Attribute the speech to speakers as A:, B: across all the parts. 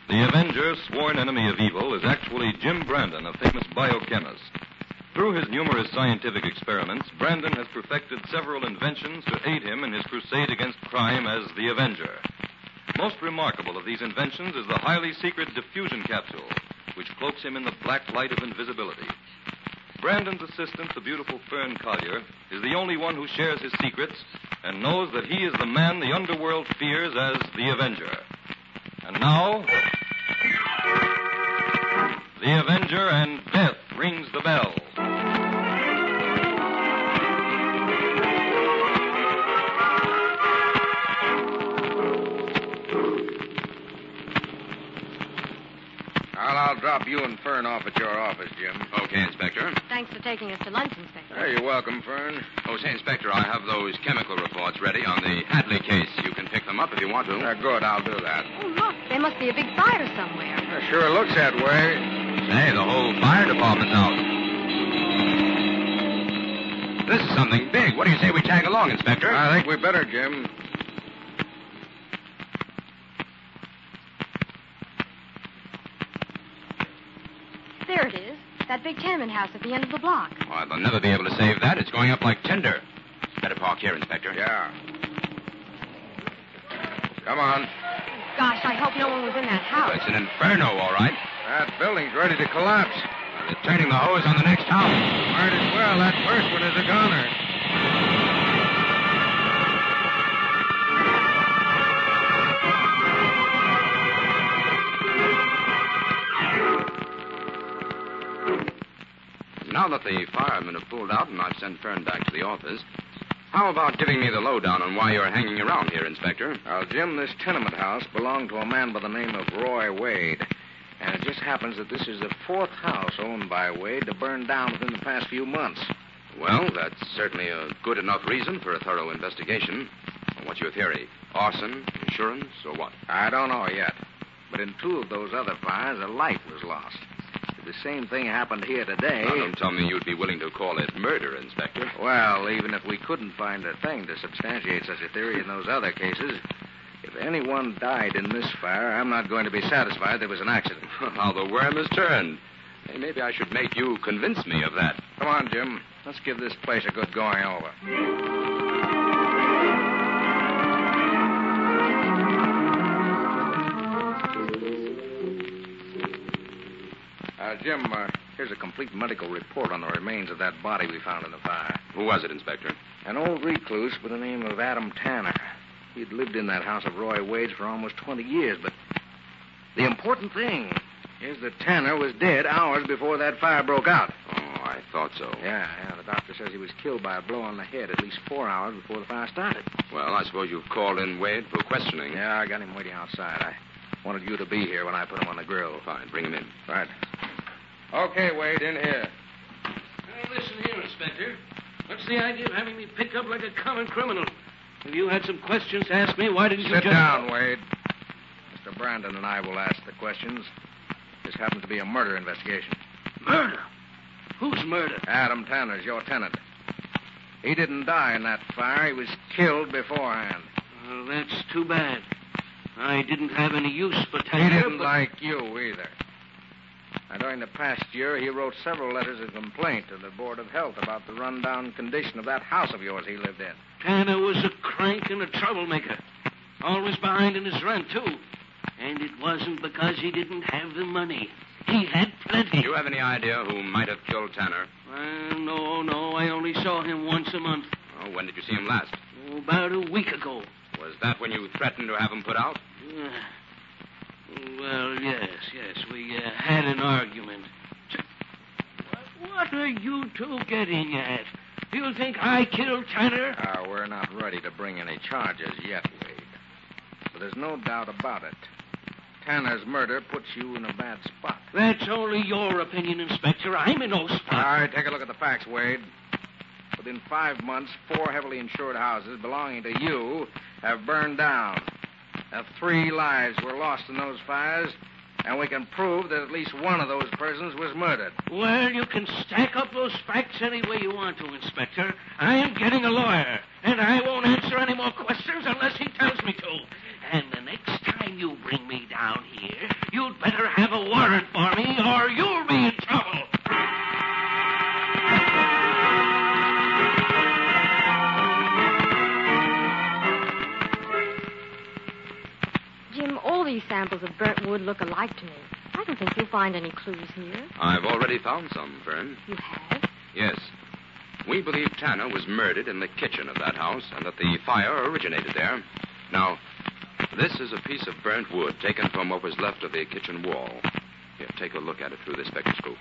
A: The Avenger, sworn enemy of evil, is actually Jim Brandon, a famous biochemist. Through his numerous scientific experiments, Brandon has perfected several inventions to aid him in his crusade against crime as the Avenger. Most remarkable of these inventions is the highly secret diffusion capsule, which cloaks him in the black light of invisibility. Brandon's assistant, the beautiful Fern Collier, is the only one who shares his secrets and knows that he is the man the underworld fears as the Avenger. And now, the Avenger and Death rings the bell.
B: I'll drop you and Fern off at your office, Jim.
C: Okay, Inspector.
D: Thanks for taking us to lunch, Inspector.
B: Hey, you're welcome, Fern.
C: Oh, say, Inspector, I have those chemical reports ready on the Hadley case. You can pick them up if you want to.
B: Good, I'll do that.
D: Oh, look, there must be a big fire somewhere.
B: Sure looks that way.
C: Say, the whole fire department's out. This is something big. What do you say we tag along, Inspector?
B: I think we better, Jim.
D: There it is. That big tenement house at the end of the block.
C: Why, they'll never be able to save that. It's going up like tinder. Better park here, Inspector.
B: Yeah. Come on.
D: Gosh, I hope no one was in that house.
C: It's an inferno, all right.
B: That building's ready to collapse.
C: They're turning the hose on the next house.
B: Might as well. That first one is a goner.
C: Now that the firemen have pulled out and I've sent Fern back to the office, how about giving me the lowdown on why you're hanging around here, Inspector?
B: Well, Jim, this tenement house belonged to a man by the name of Roy Wade. And it just happens that this is the fourth house owned by Wade to burn down within the past few months.
C: Well, that's certainly a good enough reason for a thorough investigation. What's your theory? Arson, insurance, or what?
B: I don't know yet. But in two of those other fires, a light was lost. The same thing happened here today.
C: Now, don't tell me you'd be willing to call it murder, Inspector.
B: Well, even if we couldn't find a thing to substantiate such a theory in those other cases, if anyone died in this fire, I'm not going to be satisfied there was an accident.
C: How the worm has turned. Hey, maybe I should make you convince me of that.
B: Come on, Jim. Let's give this place a good going over. Jim, here's a complete medical report on the remains of that body we found in the fire.
C: Who was it, Inspector?
B: An old recluse by the name of Adam Tanner. He'd lived in that house of Roy Wade's for almost 20 years, but the important thing is that Tanner was dead hours before that fire broke out.
C: Oh, I thought so.
B: Yeah, the doctor says he was killed by a blow on the head at least 4 hours before the fire started.
C: Well, I suppose you've called in Wade for questioning.
B: Yeah, I got him waiting outside. I wanted you to be here when I put him on the grill.
C: Fine, bring him in.
B: Right. Okay, Wade, in here.
E: Now, listen here, Inspector. What's the idea of having me picked up like a common criminal? If you had some questions to ask me, why didn't you
B: Sit
E: just...
B: down, Wade. Mr. Brandon and I will ask the questions. This happens to be a murder investigation.
E: Murder? Whose murder?
B: Adam Tanner's your tenant. He didn't die in that fire. He was killed beforehand.
E: Well, that's too bad. I didn't have any use for
B: He
E: Tanner,
B: didn't
E: but...
B: like you either. Now, during the past year, he wrote several letters of complaint to the Board of Health about the rundown condition of that house of yours he lived in.
E: Tanner was a crank and a troublemaker. Always behind in his rent, too. And it wasn't because he didn't have the money. He had plenty.
C: Do you have any idea who might have killed Tanner?
E: No. I only saw him once a month.
C: Oh, when did you see him last?
E: About a week ago.
C: Was that when you threatened to have him put out?
E: Well, yes. We had an argument. What are you two getting at? Do you think I killed Tanner?
B: We're not ready to bring any charges yet, Wade. But there's no doubt about it. Tanner's murder puts you in a bad spot.
E: That's only your opinion, Inspector. I'm in no spot.
B: All right, take a look at the facts, Wade. Within 5 months, 4 heavily insured houses belonging to you have burned down. 3 lives were lost in those fires, and we can prove that at least one of those persons was murdered.
E: Well, you can stack up those facts any way you want to, Inspector. I am getting a lawyer, and I won't answer any more questions unless he tells me to. And the next time time you bring me down here, you'd better have a warrant for me or you'll be in trouble.
D: Jim, all these samples of burnt wood look alike to me. I don't think you'll find any clues here.
C: I've already found some, Fern.
D: You have?
C: Yes. We believe Tanner was murdered in the kitchen of that house and that the fire originated there. Now, this is a piece of burnt wood taken from what was left of the kitchen wall. Here, take a look at it through this spectroscope.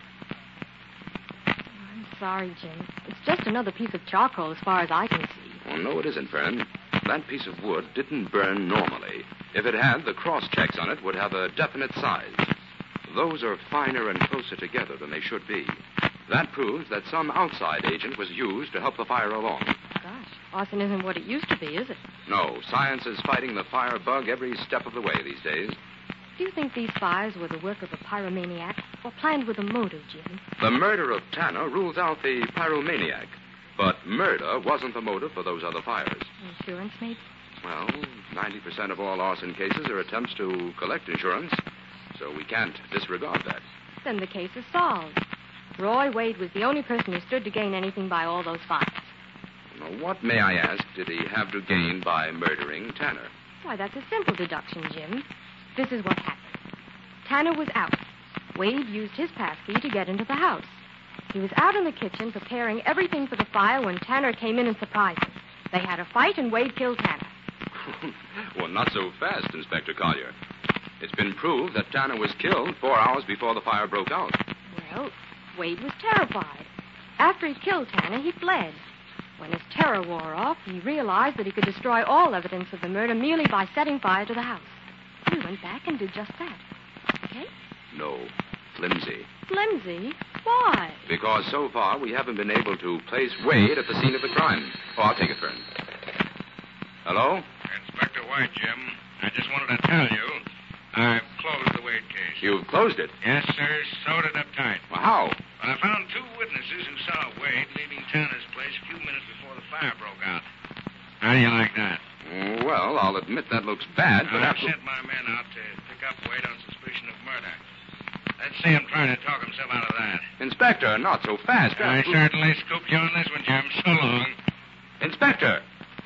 D: I'm sorry, Jim. It's just another piece of charcoal as far as I can see.
C: Oh, no, it isn't, Fern. That piece of wood didn't burn normally. If it had, the cross-checks on it would have a definite size. Those are finer and closer together than they should be. That proves that some outside agent was used to help the fire along.
D: Gosh, arson isn't what it used to be, is it?
C: No, science is fighting the fire bug every step of the way these days.
D: Do you think these fires were the work of a pyromaniac or planned with a motive, Jim?
C: The murder of Tanner rules out the pyromaniac. But murder wasn't the motive for those other fires.
D: Insurance, maybe?
C: Well, 90% of all arson cases are attempts to collect insurance, so we can't disregard that.
D: Then the case is solved. Roy Wade was the only person who stood to gain anything by all those fires.
C: Now, what, may I ask, did he have to gain by murdering Tanner?
D: Why, that's a simple deduction, Jim. This is what happened. Tanner was out. Wade used his passkey to get into the house. He was out in the kitchen preparing everything for the fire when Tanner came in and surprised him. They had a fight, and Wade killed Tanner.
C: Well, not so fast, Inspector Collier. It's been proved that Tanner was killed 4 hours before the fire broke out.
D: Well, Wade was terrified. After he killed Tanner, he fled. When his terror wore off, he realized that he could destroy all evidence of the murder merely by setting fire to the house. He went back and did just that. Okay?
C: No, flimsy.
D: Flimsy? Why?
C: Because so far we haven't been able to place Wade at the scene of the crime. Oh, I'll take it, Fern. Hello?
B: Inspector White, Jim. I just wanted to tell you I've closed the Wade case.
C: You've closed it?
B: Yes, sir. Sewed it up tight.
C: Well, how?
B: Well, I found 2 witnesses who saw Wade leaving Tanner's place a few minutes before the fire broke out. How do you like that?
C: Well, I'll admit that looks bad, but
B: I
C: after...
B: sent my men out to pick up Wade on suspicion of murder. Let's see him trying to talk himself out of that.
C: Inspector, not so fast.
B: I certainly scooped you on this one, Jim. So long.
C: Inspector!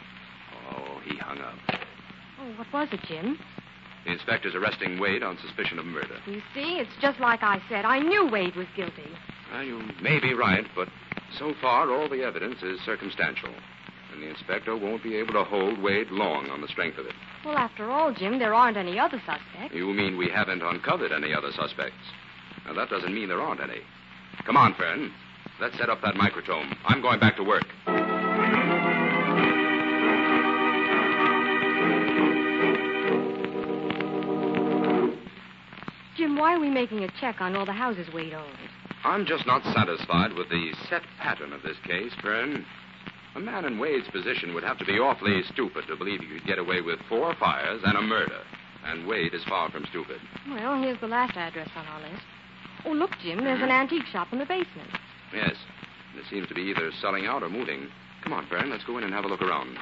C: Oh, he hung up.
D: Oh, what was it, Jim?
C: The inspector's arresting Wade on suspicion of murder.
D: You see, it's just like I said. I knew Wade was guilty.
C: Well, you may be right, but so far all the evidence is circumstantial. And the inspector won't be able to hold Wade long on the strength of it.
D: Well, after all, Jim, there aren't any other suspects.
C: You mean we haven't uncovered any other suspects? Now, that doesn't mean there aren't any. Come on, Fern. Let's set up that microtome. I'm going back to work.
D: Jim, why are we making a check on all the houses Wade owns?
C: I'm just not satisfied with the set pattern of this case, Fern. A man in Wade's position would have to be awfully stupid to believe he could get away with 4 fires and a murder. And Wade is far from stupid.
D: Well, here's the last address on our list. Oh, look, Jim, there's an antique shop in the basement.
C: Yes. It seems to be either selling out or moving. Come on, Fern, let's go in and have a look around.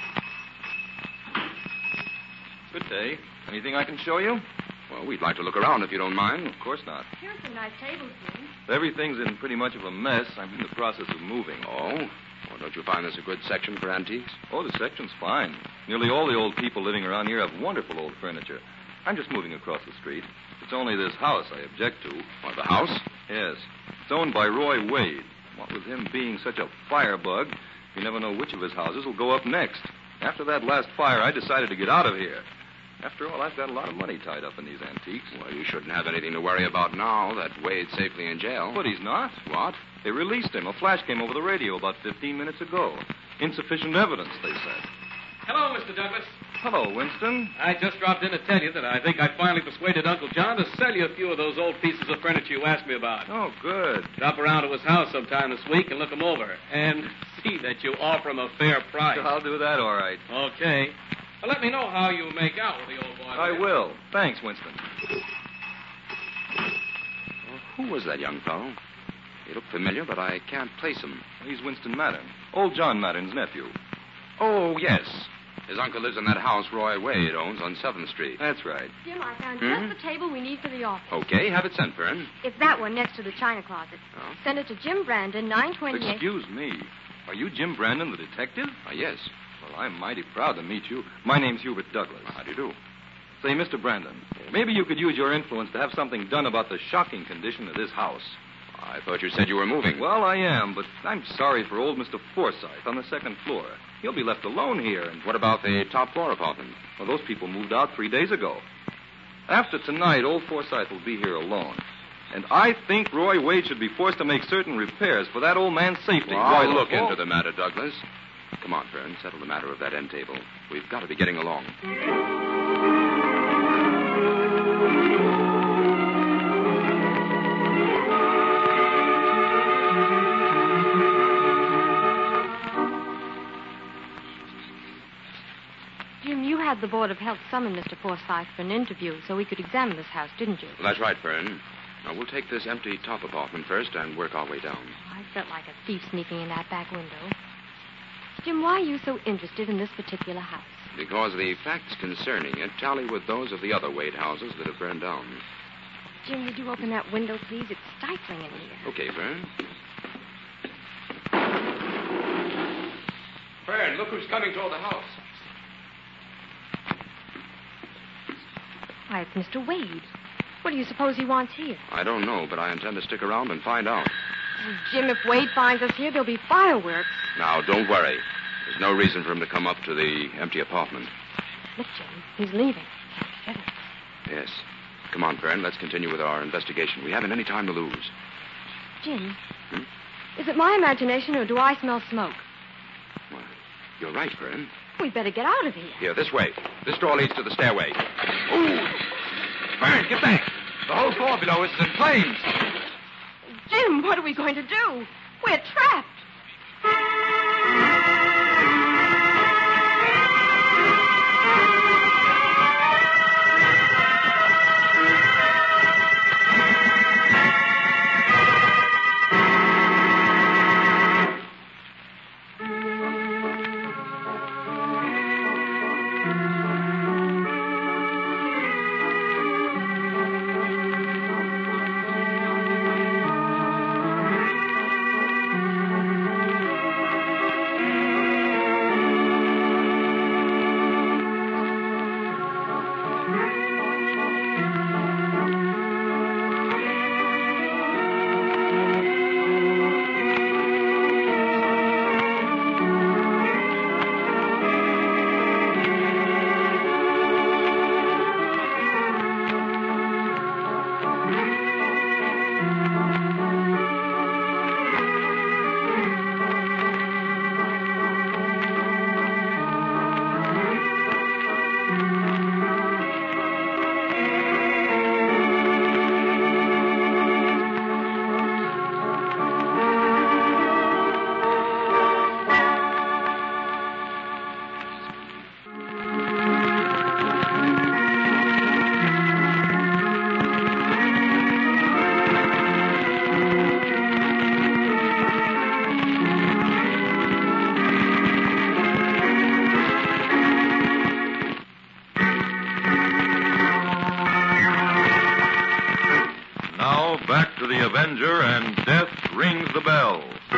A: Good day. Anything I can show you?
C: Well, we'd like to look around if you don't mind.
A: Of course not.
D: Here's some nice tables, Jim.
A: Everything's in pretty much of a mess. I'm in the process of moving.
C: Oh? Well, don't you find this a good section for antiques?
A: Oh, the section's fine. Nearly all the old people living around here have wonderful old furniture. I'm just moving across the street. It's only this house I object to.
C: What, the house?
A: Yes. It's owned by Roy Wade. What with him being such a firebug, you never know which of his houses will go up next. After that last fire, I decided to get out of here. After all, I've got a lot of money tied up in these antiques.
C: Well, you shouldn't have anything to worry about now that Wade's safely in jail.
A: But he's not.
C: What?
A: They released him. A flash came over the radio about 15 minutes ago. Insufficient evidence, they said.
F: Hello, Mr. Douglas.
A: Hello, Winston.
F: I just dropped in to tell you that I think I finally persuaded Uncle John to sell you a few of those old pieces of furniture you asked me about.
A: Oh, good.
F: Drop around to his house sometime this week and look them over. And see that you offer him a fair price.
A: I'll do that all right.
F: Okay. Well, let me know how you make out with the old boy.
A: I will. Thanks, Winston.
C: Well, who was that young fellow? He looked familiar, but I can't place him.
A: He's Winston Mattern. Old John Mattern's nephew.
C: Oh, yes. His uncle lives in that house Roy Wade owns on 7th Street.
A: That's right.
D: Jim, I found just the table we need for the office.
C: Okay, have it sent, Fern.
D: It's that one next to the china closet.
C: Oh.
D: Send it to Jim Brandon, 928.
A: Excuse me. Are you Jim Brandon, the detective?
C: Yes.
A: Well, I'm mighty proud to meet you. My name's Hubert Douglas.
C: How do you do?
A: Say, Mr. Brandon, maybe you could use your influence to have something done about the shocking condition of this house.
C: I thought you said you were moving.
A: Well, I am, but I'm sorry for old Mr. Forsythe on the 2nd floor. He'll be left alone here, and...
C: What about the top floor apartment?
A: Well, those people moved out 3 days ago. After tonight, old Forsythe will be here alone. And I think Roy Wade should be forced to make certain repairs for that old man's safety.
C: Well, I'll look into the matter, Douglas. Come on, Fern, settle the matter of that end table. We've got to be getting along.
D: Jim, you had the Board of Health summon Mr. Forsythe for an interview so we could examine this house, didn't you?
C: Well, that's right, Fern. Now, we'll take this empty top apartment first and work our way down.
D: I felt like a thief sneaking in that back window. Jim, why are you so interested in this particular house?
C: Because the facts concerning it tally with those of the other Wade houses that have burned down.
D: Jim, would you open that window, please? It's stifling in here.
C: Okay, Fern.
F: Fern, look who's coming toward the house.
D: Why, it's Mr. Wade. What do you suppose he wants here?
C: I don't know, but I intend to stick around and find out.
D: Oh, Jim, if Wade finds us here, there'll be fireworks.
C: Now, don't worry. There's no reason for him to come up to the empty apartment.
D: Look, Jim, he's leaving. Get it.
C: Yes. Come on, Fern. Let's continue with our investigation. We haven't any time to lose.
D: Jim, is it my imagination or do I smell smoke?
C: Well, you're right, Fern.
D: We'd better get out of here.
C: Here, this way. This door leads to the stairway. Ooh! Fern, get back! The whole floor below us is in flames.
D: Jim, what are we going to do? We're trapped.
A: Back to the Avenger, and Death Rings the Bell.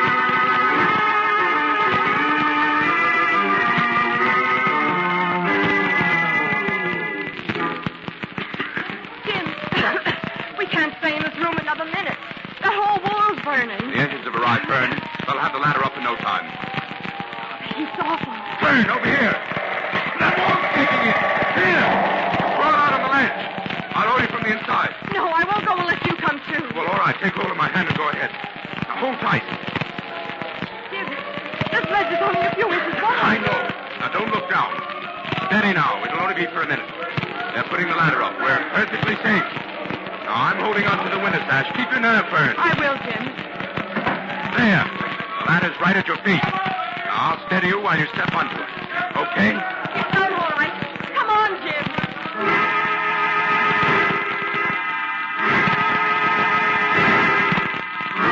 D: Jim, we can't stay in this room another minute. The whole wall's burning.
C: The engines have arrived, Fern. They'll have the ladder up in no time.
D: He's awful.
C: Fern, over here. That wall's kicking in. Here. Roll it out on the ledge. I'll hold you from the inside.
D: No, I won't go unless you come too.
C: Well, all right. Take hold of my hand and go ahead. Now, hold tight.
D: Jim, this ledge is only a few inches wide.
C: I know. Now, don't look down. Steady now. It'll only be for a minute. They're putting the ladder up. We're perfectly safe. Now, I'm holding on to the window sash. Keep your nerve, Fern.
D: I will, Jim.
C: There. The ladder's right at your feet. Now, I'll steady you while you step onto it. Okay?
D: It's all right. Come on, Jim.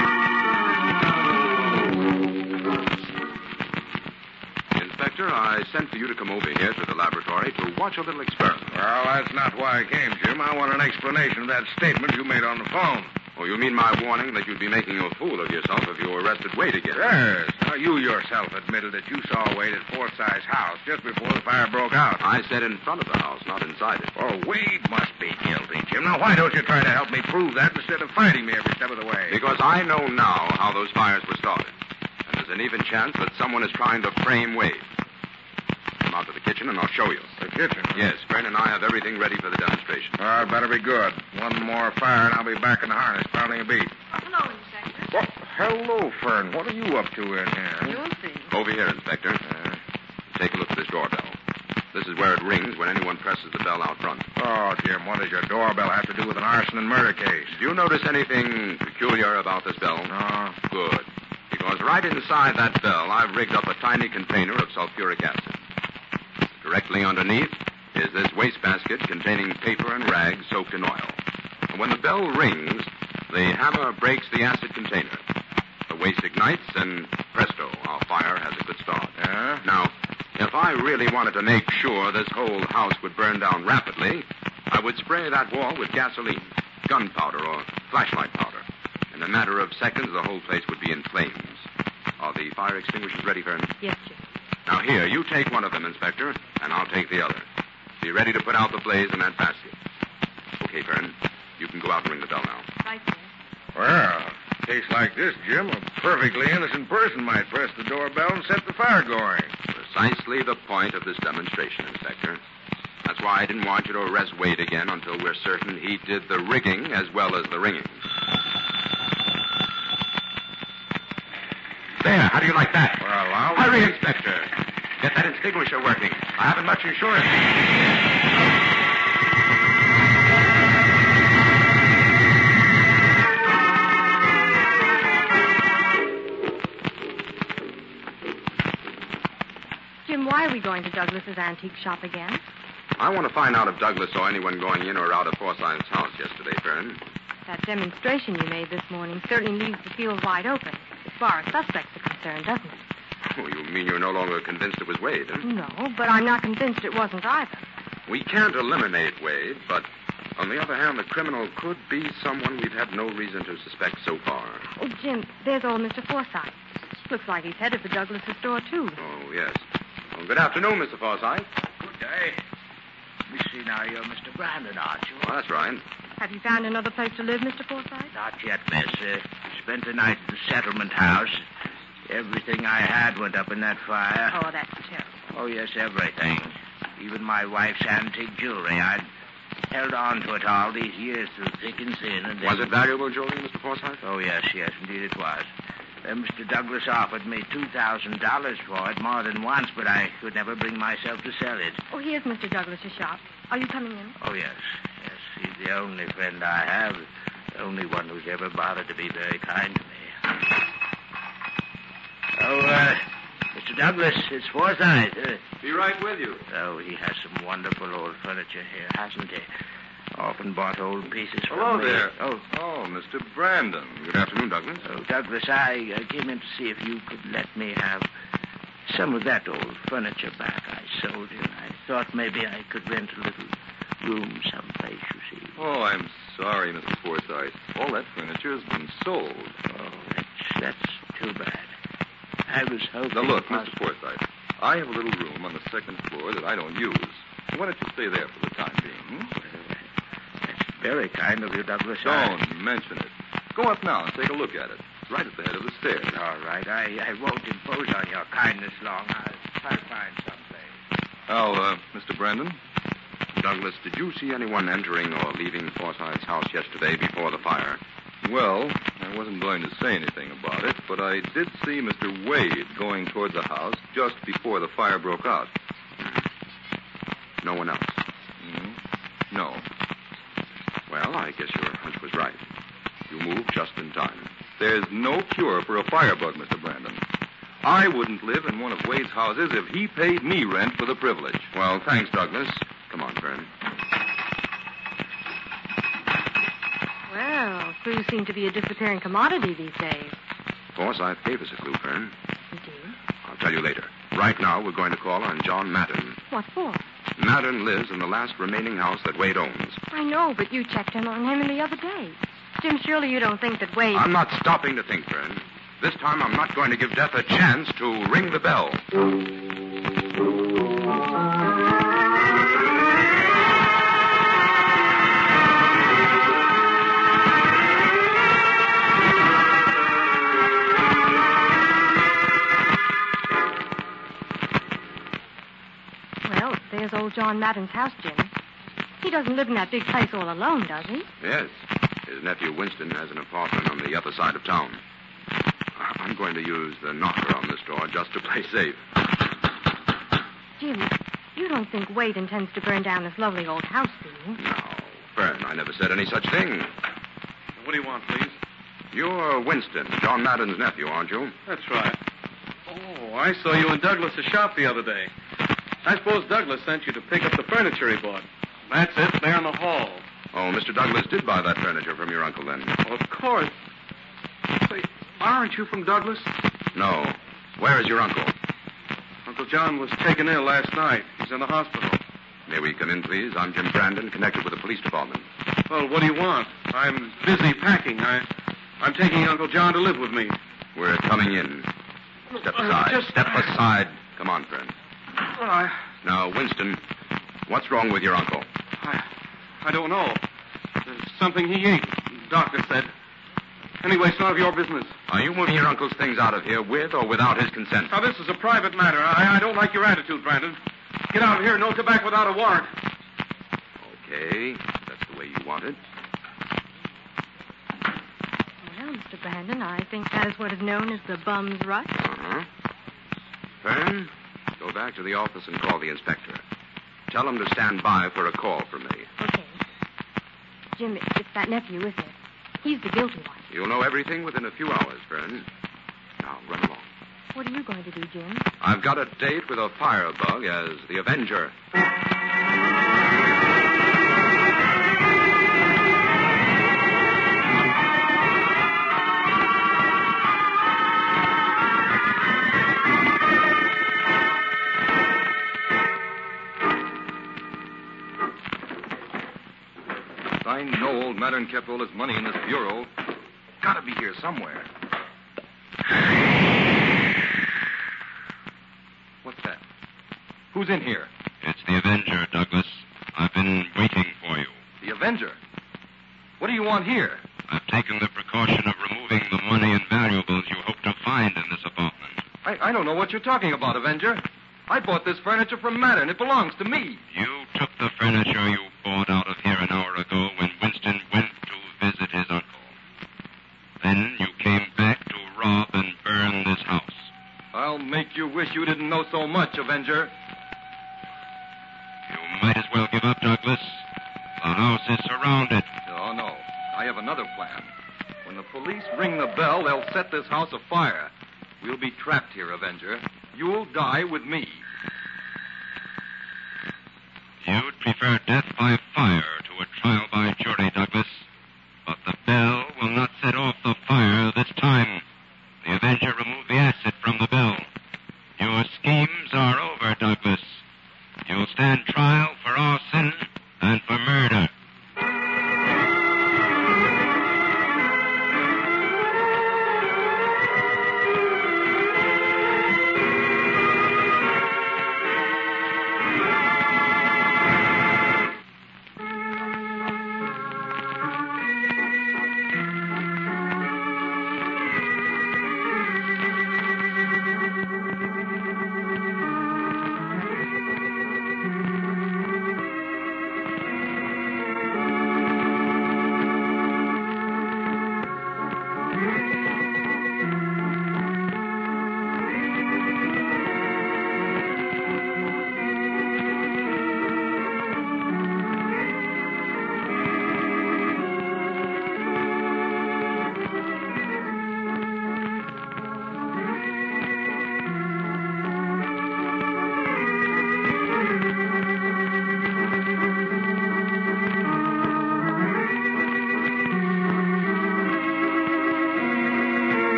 C: Inspector, I sent for you to come over here to the laboratory to watch a little experiment.
B: Well, that's not why I came, Jim. I want an explanation of that statement you made on the phone.
C: Oh, you mean my warning that you'd be making a fool of yourself if you arrested Wade again?
B: Yes. Now, you yourself admitted that you saw Wade at Forsythe's house just before the fire broke out.
C: I said in front of the house, not inside it.
B: Oh, Wade must be guilty, Jim. Now, why don't you try to help me prove that instead of fighting me every step of the way?
C: Because I know now how those fires were started. And there's an even chance that someone is trying to frame Wade. Come out to the kitchen and I'll show you.
B: The kitchen?
C: Yes, Fern and I have everything ready for the demonstration.
B: Well, it better be good. One more fire and I'll be back in the harness, pounding a beat.
D: Hello, Inspector.
B: Well, hello, Fern. What are you up to in here?
D: You'll see.
C: Over here, Inspector. Take a look at this doorbell. This is where it rings when anyone presses the bell out front.
B: Oh, Jim, what does your doorbell have to do with an arson and murder case?
C: Do you notice anything peculiar about this bell?
B: No.
C: Good. Because right inside that bell, I've rigged up a tiny container of sulfuric acid. Directly underneath is this wastebasket containing paper and rags soaked in oil. And when the bell rings, the hammer breaks the acid container. The waste ignites, and presto, our fire has a good start.
B: Yeah?
C: Now, if I really wanted to make sure this whole house would burn down rapidly, I would spray that wall with gasoline, gunpowder, or flashlight powder. In a matter of seconds, the whole place would be in flames. Are the fire extinguishers ready, Fern?
D: Yes, Jim.
C: Now, here, you take one of them, Inspector, and I'll take the other. Be ready to put out the blaze in that basket. Okay, Fern. You can go out and ring the bell now.
D: Right, Jim.
B: Well, a case like this, Jim, a perfectly innocent person might press the doorbell and set the fire going.
C: Precisely the point of this demonstration, Inspector. That's why I didn't want you to arrest Wade again until we're certain he did the rigging as well as the ringing. There, how do you like that?
B: Well, I'll...
C: Hurry, Inspector. Get that extinguisher working. I haven't much insurance.
D: Jim, why are we going to Douglas's antique shop again?
C: I want to find out if Douglas saw anyone going in or out of Forsythe's house yesterday, Fern.
D: That demonstration you made this morning certainly leaves the field wide open, as far as suspects are concerned, doesn't it?
C: Oh, you mean you're no longer convinced it was Wade, huh?
D: No, but I'm not convinced it wasn't either.
C: We can't eliminate Wade, but on the other hand, the criminal could be someone we've had no reason to suspect so far.
D: Oh, Jim, there's old Mr. Forsythe. Looks like he's headed for Douglas's store, too.
C: Oh, yes. Well, good afternoon, Mr. Forsythe.
G: Good day. Let me see now, you're Mr. Brandon, aren't you?
C: Oh, that's right.
D: Have you found another place to live, Mr. Forsythe?
G: Not yet, miss. Spent the night at the settlement house. Everything I had went up in that fire.
D: Oh, that's terrible.
G: Oh, yes, everything. Even my wife's antique jewelry. I'd held on to it all these years through thick and thin. And then...
C: Was it valuable jewelry, Mr. Forsythe?
G: Oh, yes, indeed it was. Mr. Douglas offered me $2,000 for it more than once, but I could never bring myself to sell it.
D: Oh, here's Mr. Douglas's shop. Are you coming in?
G: Oh, yes. He's the only friend I have. The only one who's ever bothered to be very kind to me. Oh, Mr. Douglas, it's Forsythe.
A: Be right with you.
G: Oh, he has some wonderful old furniture here, hasn't he? Often bought old pieces from
A: Hello
G: me.
A: there.
G: Oh,
A: Mr. Brandon.
C: Good afternoon, Douglas.
G: oh, Douglas, I came in to see if you could let me have some of that old furniture back I sold you. I thought maybe I could rent a little room someplace, you see.
A: Oh, I'm sorry, Mr. Forsythe. All that furniture has been sold.
G: Oh, that's too bad. I was hoping...
A: Now, look, Mr. Forsythe, I have a little room on the second floor that I don't use. Why don't you stay there for the time being,
G: That's very kind of you, Douglas.
A: Don't mention it. Go up now and take a look at it. It's right at the head of the stairs.
G: All right. I won't impose on your kindness long. I'll try to find someplace.
A: Now, Mr. Brandon?
C: Douglas, did you see anyone entering or leaving Forsythe's house yesterday before the fire?
A: Well, I wasn't going to say anything about it, but I did see Mr. Wade going toward the house just before the fire broke out.
C: No one else?
A: No.
C: Well, I guess your hunch was right. You moved just in time.
A: There's no cure for a firebug, Mr. Brandon. I wouldn't live in one of Wade's houses if he paid me rent for the privilege.
C: Well, thanks, Douglas. Come on, Fern.
D: Well, clues seem to be a disappearing commodity these days.
C: Forsythe gave us a clue, Fern.
D: Indeed.
C: I'll tell you later. right now we're going to call on John Madden.
D: What for?
C: Madden lives in the last remaining house that Wade owns.
D: I know, but you checked in on him the other day. Jim, surely you don't think that Wade...
C: I'm not stopping to think, Fern. This time I'm not going to give death a chance to ring the bell.
D: Well, there's old John Madden's house, Jim. He doesn't live in that big place all alone, does he?
C: Yes. His nephew Winston has an apartment on the other side of town. I'm going to use the knocker on this door just to play safe.
D: Jim, you don't think Wade intends to burn down this lovely old house, do you?
C: No, Fern, I never said any such thing.
F: What do you want, please?
C: You're Winston, John Madden's nephew, aren't you?
F: That's right. Oh, I saw you in Douglas' shop the other day. I suppose Douglas sent you to pick up the furniture he bought. That's it, there in the hall.
C: Oh, Mr. Douglas did buy that furniture from your uncle then.
F: Well, of course. Say, aren't you from Douglas?
C: No. Where is your uncle?
F: Uncle John was taken ill last night. He's in the hospital.
C: May we come in, please? I'm Jim Brandon, connected with the police department.
F: Well, what do you want? I'm busy packing. I'm taking Uncle John to live with me.
C: We're coming in. Step aside. Step aside. Come on, friend.
F: Well,
C: Now, Winston, what's wrong with your uncle?
F: I don't know. There's something he ate, the doctor said. Anyway, it's none of your business.
C: Are you moving your uncle's things out of here with or without his consent?
F: Now, this is a private matter. I don't like your attitude, Brandon. Get out of here. No tobacco without a warrant.
C: Okay. That's the way you want it.
D: Well, Mr. Brandon, I think that is what is known as the bum's rush.
C: Uh-huh. Fern, go back to the office and call the inspector. Tell him to stand by for a call from me.
D: Okay. Jim, it's that nephew, isn't it? He's the guilty one.
C: You'll know everything within a few hours, Fern. Now, run along.
D: What are you going to do, Jim?
C: I've got a date with a firebug as the Avenger.
A: I know old Mattern kept all his money in this bureau. Gotta be here somewhere. What's that? Who's in here?
H: It's the Avenger, Douglas. I've been waiting for you.
A: The Avenger? What do you want here?
H: I've taken the precaution of removing the money and valuables you hope to find in this apartment.
A: I don't know what you're talking about, Avenger. I bought this furniture from Mattern. It belongs to me.
H: You took the furniture you bought out of here an hour ago when Winston went to visit his uncle. Then you came back to rob and burn this house.
A: I'll make you wish you didn't know so much, Avenger.
H: You might as well give up, Douglas. The house is surrounded.
A: Oh, no. I have another plan. When the police ring the bell, they'll set this house afire. We'll be trapped here, Avenger. You'll die with me.
H: You'd prefer death by fire to a trial by jury, Douglas. But the bell will not set off the fire this time. The Avenger removed the acid from the bell. Your schemes are over, Douglas. You'll stand trial for arson and for murder.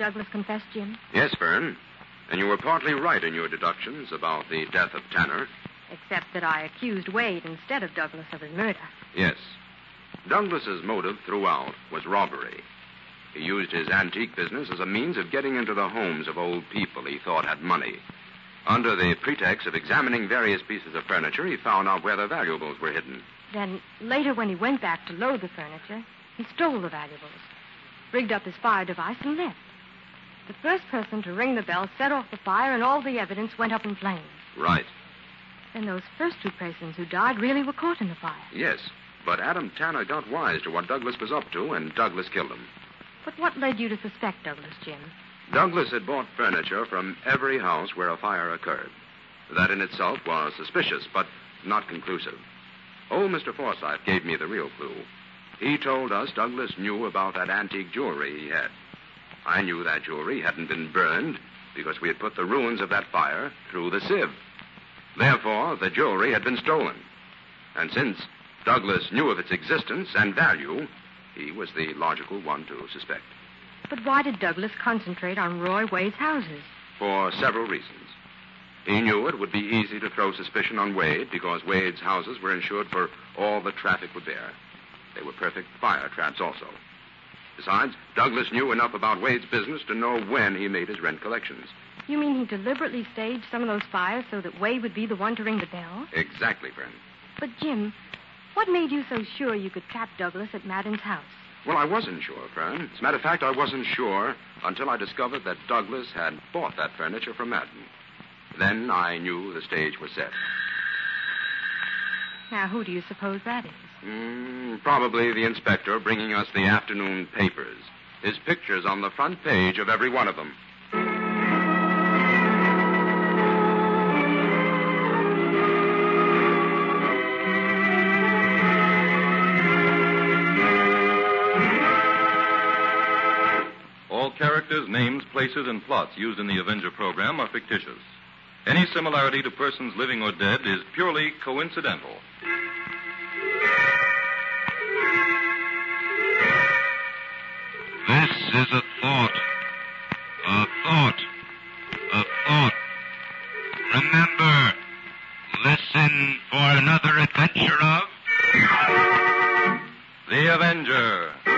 D: Douglas confess, Jim?
C: Yes, Fern. And you were partly right in your deductions about the death of Tanner.
D: Except that I accused Wade instead of Douglas of his murder.
C: Yes. Douglas's motive throughout was robbery. He used his antique business as a means of getting into the homes of old people he thought had money. Under the pretext of examining various pieces of furniture, he found out where the valuables were hidden.
D: Then, later when he went back to load the furniture, he stole the valuables, rigged up his fire device, and left. The first person to ring the bell set off the fire, and all the evidence went up in flames.
C: Right.
D: Then those first two persons who died really were caught in the fire.
C: Yes, but Adam Tanner got wise to what Douglas was up to, and Douglas killed him.
D: But what led you to suspect Douglas, Jim?
C: Douglas had bought furniture from every house where a fire occurred. That in itself was suspicious, but not conclusive. Old Mr. Forsythe gave me the real clue. He told us Douglas knew about that antique jewelry he had. I knew that jewelry hadn't been burned because we had put the ruins of that fire through the sieve. Therefore, the jewelry had been stolen. And since Douglas knew of its existence and value, he was the logical one to suspect.
D: But why did Douglas concentrate on Roy Wade's houses?
C: For several reasons. He knew it would be easy to throw suspicion on Wade because Wade's houses were insured for all the traffic would bear. They were perfect fire traps also. Besides, Douglas knew enough about Wade's business to know when he made his rent collections.
D: You mean he deliberately staged some of those fires so that Wade would be the one to ring the bell?
C: Exactly, friend.
D: But, Jim, what made you so sure you could trap Douglas at Madden's house?
C: Well, I wasn't sure, Fern. As a matter of fact, I wasn't sure until I discovered that Douglas had bought that furniture from Madden. Then I knew the stage was set.
D: Now, who do you suppose that is?
C: Probably the inspector bringing us the afternoon papers. His picture's on the front page of every one of them.
A: All characters, names, places, and plots used in the Avenger program are fictitious. Any similarity to persons living or dead is purely coincidental.
H: This is a thought. A thought. A thought. Remember, listen for another adventure of...
A: The Avenger.